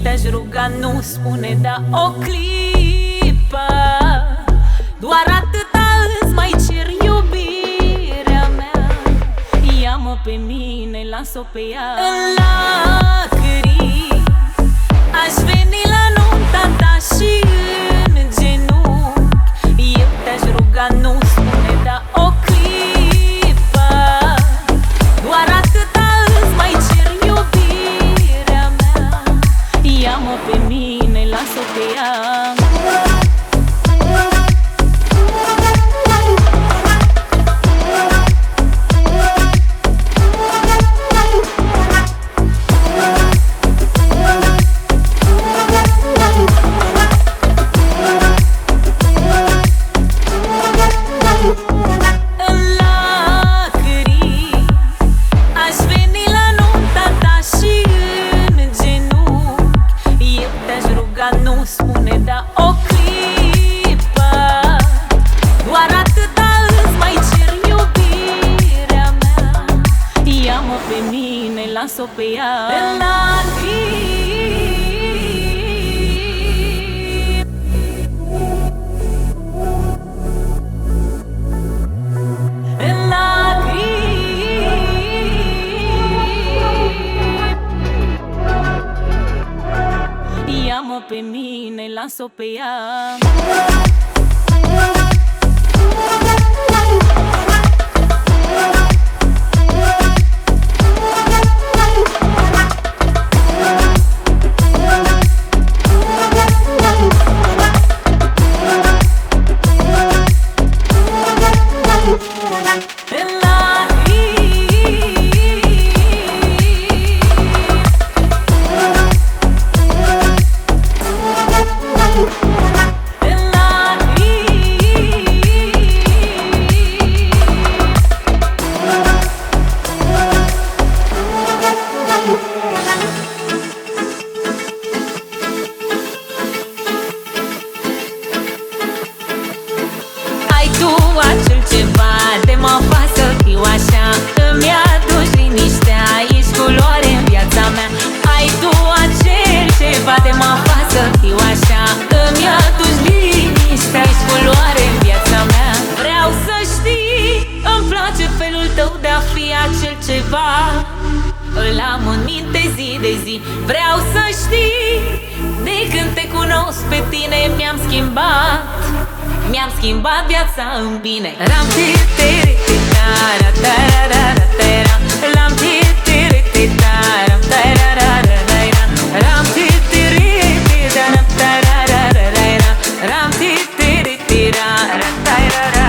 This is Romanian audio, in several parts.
te-aș ruga, nu spune da o clipă. Doar atâta îți mai cer, iubirea mea. Ia-mă pe mine, las-o pe ea. În lacrimi aș veni la nunta ta și în genunchi eu te-aș ruga, nu spune da o clipă. Doar atâta îți mai cer, iubirea mea. Ia-mă pe mine, las-o pe ea. Nu spune da o clipă. Doar atâta îți mai cer, iubirea mea. Ia-mă pe mine, las-o pe ea. În lacrimi în lacrimi ia-mă pe mine, las-o pe ea. Acel ceva de mă fac să fiu așa. Îmi aduci liniștea, ești culoare în viața mea. Ai tu acel ceva de mă fac să fiu așa. Îmi aduci liniștea, ești culoare în viața mea. Vreau să știi, îmi place felul tău de a fi acel ceva. Îl am în minte zi de zi. Vreau să știi, de când te cunosc pe tine mi-am schimbat. Mi-am schimbat viața în bine. Ram tiri tara tara tara ram tiri tara tara ram tiri tara tara ram tiri tara tara.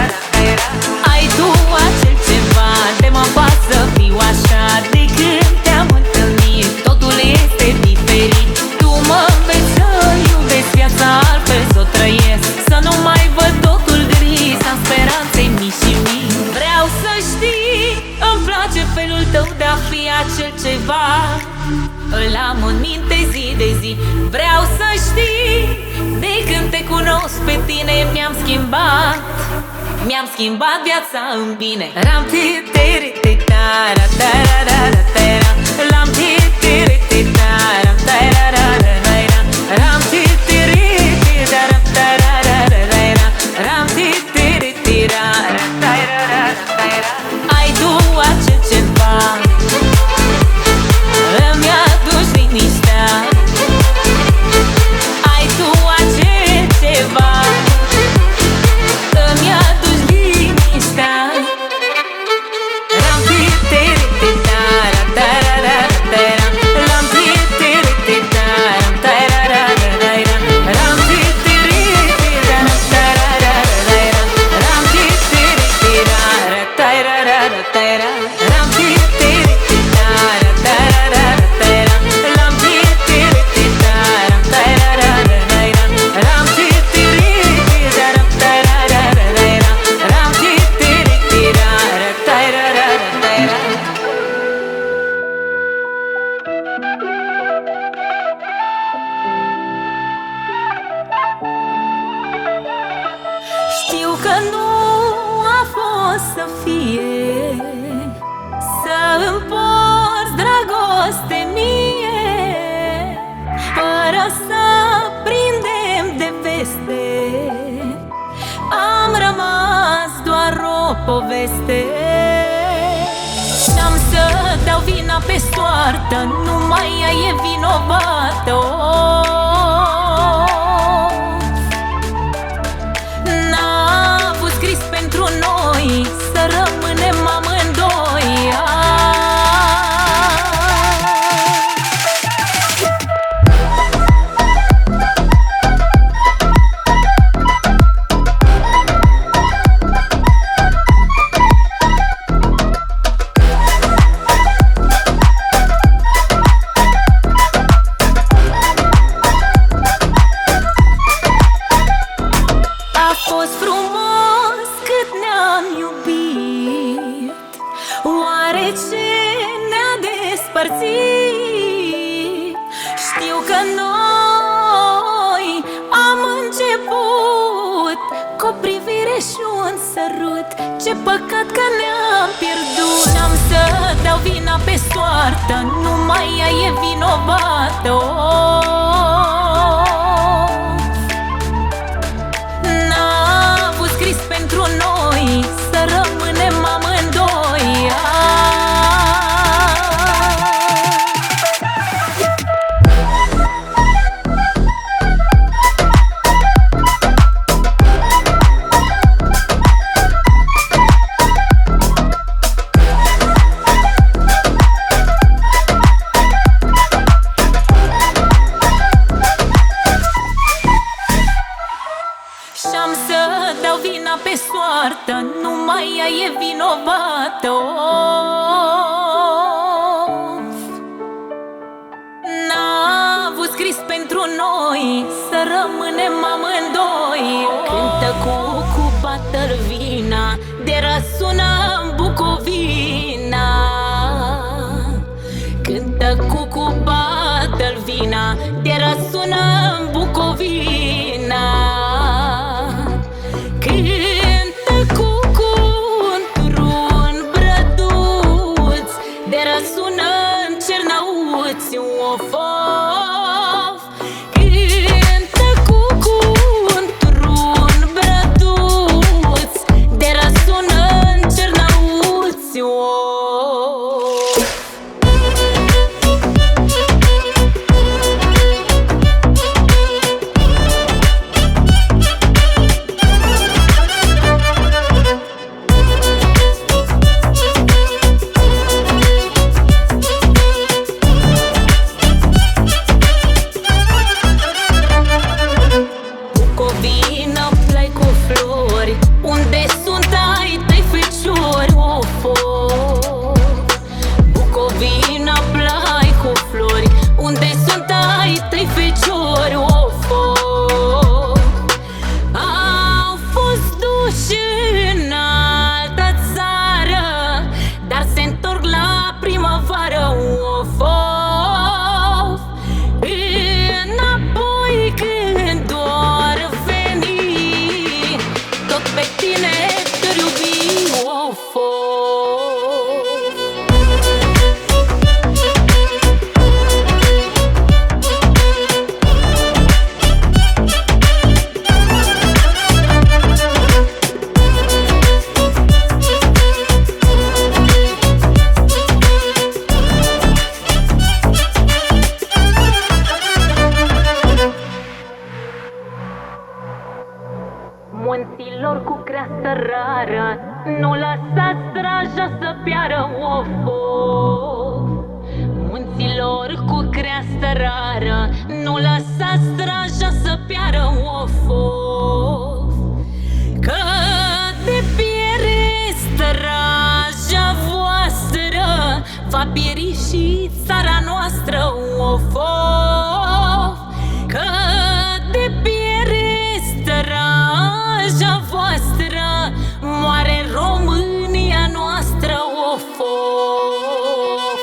Ai tu acel ceva de mă fac să fiu așa. De când te-am întâlnit totul este diferit. Tu mă înveți să iubesc viața, altfel să o trăiesc. Să nu mai văd totul gris, am speranțe mici și mici. Vreau să știi, îmi place felul tău de a fi acel ceva. Îl am în minte zi de zi. Vreau să știi, de când te cunosc pe tine mi-am schimbat. Mi-am schimbat viața în bine. Ram tiri tara tara tara ram tiri tara tara ram tiri tara tara ram tiri tara. Ai tu acel ceva, îmi aduci liniștea. Ai tu acel ceva, îmi aduci liniștea. Ram tiri tara tara tara ram tiri poveste. Și-am să dau vina pe soartă, numai ea e vinovată. N-a avut scris pentru noi să rămânem amândoi. Oare ce ne-a despărțit? Știu că noi am început cu o privire și un sărut. Ce păcat că ne-am pierdut. N-am să dau vina pe soartă, numai ea e vinovată. N-a avut scris pentru noi să rămânem amândoi. Și-am să dau vina pe soartă, numai ea e vinovată. N-a avut scris pentru noi să rămânem amândoi. Cântă cu bată-l vina, de răsună în Bucovina. Cântă cu bată-l vina, de răsună în Bucovina. Cântă cu într-un brăduț, de răsună în Cernăuți. Of, of. Cântă cu într-un brăduț, de răsună în Cernăuți. Of. Bucovina, plai cu flori, unde sunt ai tăi feciori? Of, of. Bucovina, plai cu flori, unde sunt ai tăi feciori? Of, of. Au fost duși în altă țară, dar se întorc la primăvară. Of, of. Înapoi când doar veni, tot pe tine te-or iubi. Of, of. Munților cu creastă rară, nu lăsați straja să piară. Of, of. Munților cu creastă rară, nu lăsați straja să piară. Of, of. Că de piere straja voastră, va pieri și țara noastră. Of, of. Că de piere straja voastră, moare România noastră. Of, of.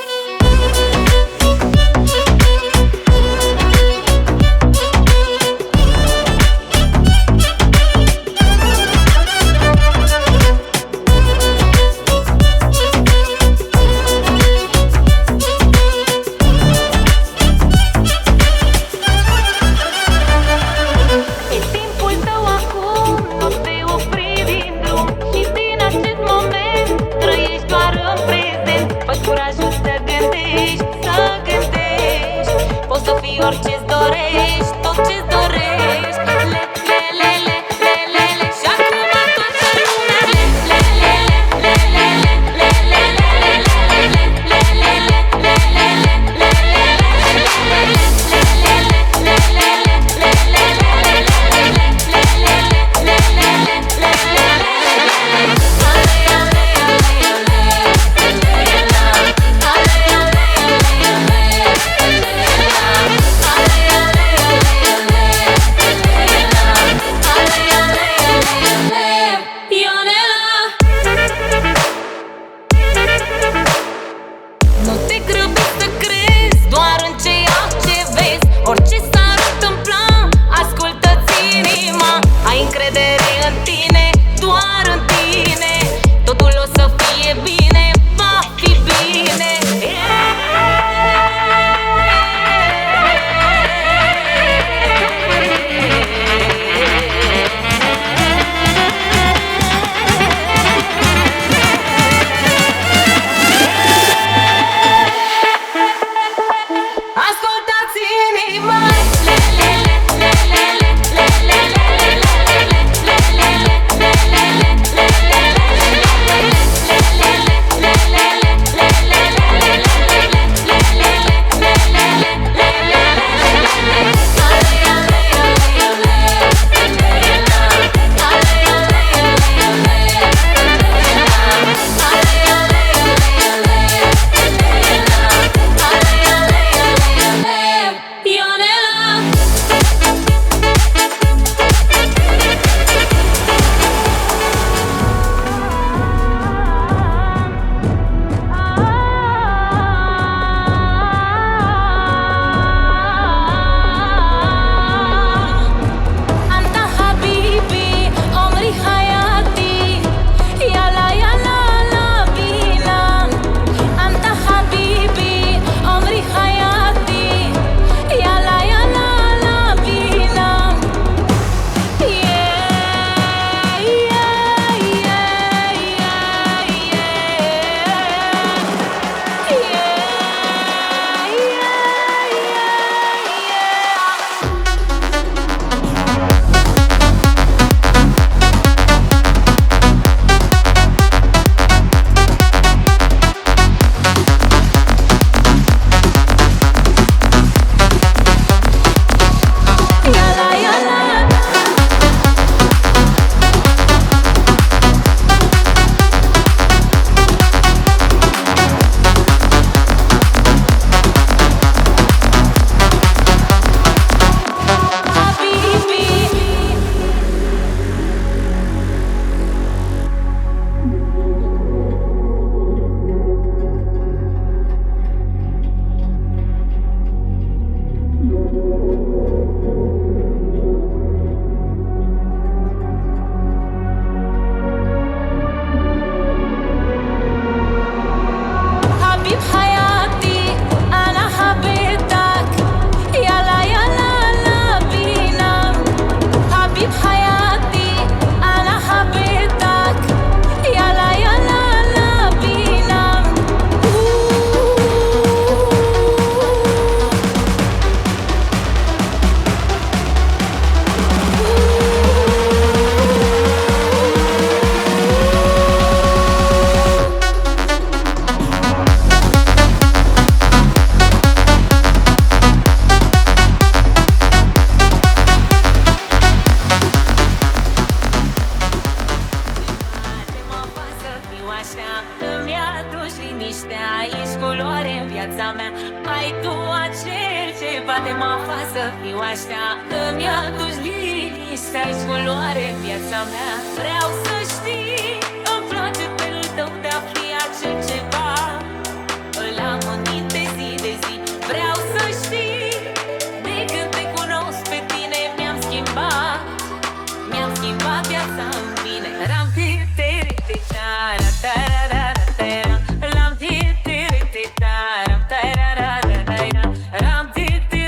liniștea, ești culoare în viața mea. Ai tu acel ceva de mă fac să fiu așa. Îmi aduci liniștea, ești culoare în viața mea. Vreau să știi, îmi place felul tău de a fi acel ceva. Îl am în minte zi de zi. Vreau să știi, de când te cunosc pe tine mi-am schimbat viața în bine. Ram ti tara tara tara ram ti tara tara ram ti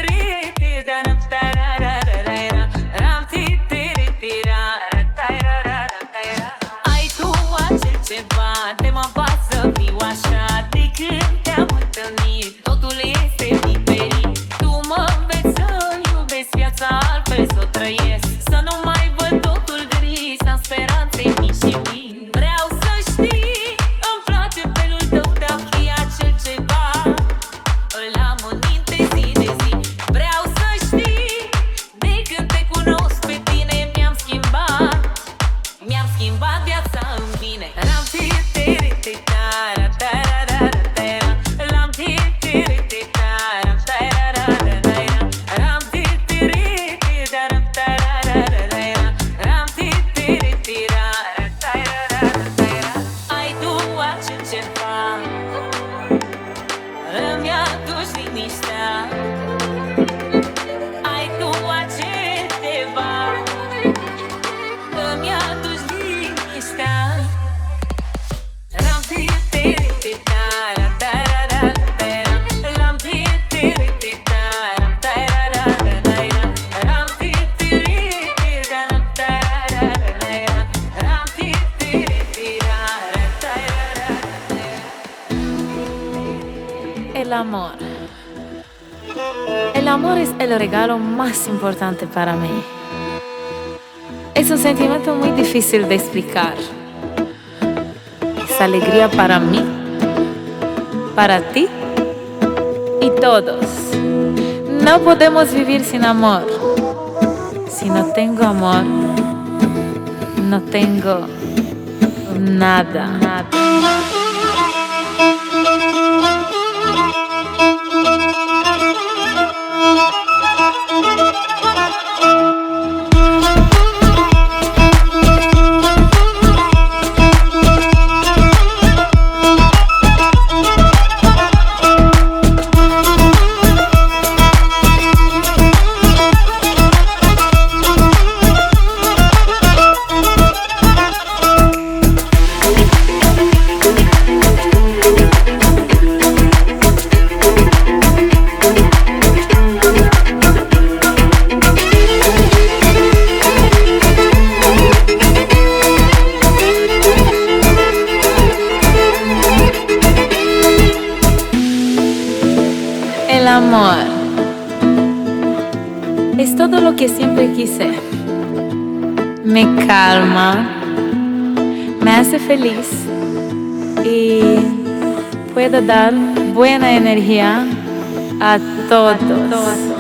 tara ram ti tara. Ai tu acel ceva de mă fac să fiu așa. De când te-am întâlnit totul este diferit. Tu mă înveți să-mi iubesc viața, altfel să o trăiesc. Să nu mai văd totul gris, am speranțe mici și mii. Vreau să știi, îmi place felul tău de a fi acel ceva. Îl am în minte zi de zi. Vreau să știi, de când te cunosc pe tine mi-am schimbat viața în bine. Ram ti tara tara tara ram ti tara tara ram ti tara ram ti tara. Ai tu acel ceva, îmi aduci liniștea. Ai tu acel ceva, îmi aduci liniștea. Ram ti tara tara ram ti tara tara ram ti El amor. El amor es el regalo más importante para mí. Es un sentimiento muy difícil de explicar. Es alegría para mí, para ti y todos. No podemos vivir sin amor. Si no tengo amor, no tengo nada. El amor es todo lo que siempre quise. Me calma, me hace feliz y puedo dar buena energía a todos.